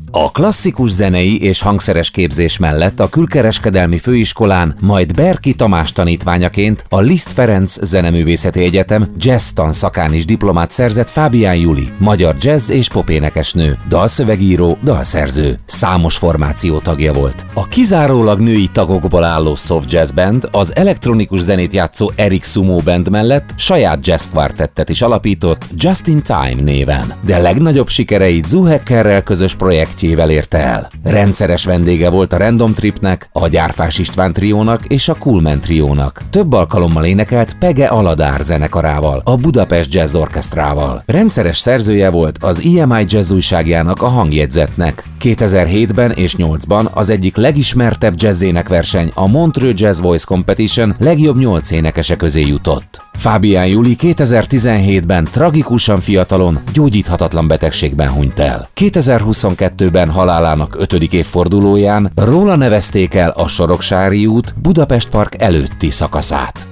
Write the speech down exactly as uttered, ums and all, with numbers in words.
A klasszikus zenei és hangszeres képzés mellett a Külkereskedelmi Főiskolán, majd Berki Tamás tanítványaként a Liszt Ferenc Zeneművészeti Egyetem jazz tanszakán is diplomát szerzett Fábián Juli, magyar jazz és popénekesnő, dalszövegíró, dalszerző. Számos formáció tagja volt. A kizárólag női tagokból álló soft jazz band az elektronikus zenét játszó Eric Sumo Band mellett saját jazz kvartettet is alapított Just in Time néven. De legnagyobb sikereit Zoo Hackerrel közös projektjével érte el. Rendszeres vendége volt a Random Tripnek, a Gyárfás István triónak és a Coolman triónak. Több alkalommal énekelt Pege Aladár zenekarával, a Budapest Jazz Orchestrával. Rendszeres szerzője volt az i em i Jazz újságjának, a Hangjegyzetnek. kétezer-hétben és nyolcban az egyik legismertebb jazzénekverseny, a Montreux Jazz Voice Competition legjobb nyolc énekese közé jutott. Fábián Juli kétezer-tizenhétben tragikusan fiatalon, gyógyíthatatlan betegségben hunyt el. kétezer-huszonkettőben halálának ötödik évfordulóján róla nevezték el a Soroksári út Budapest Park előtti szakaszát.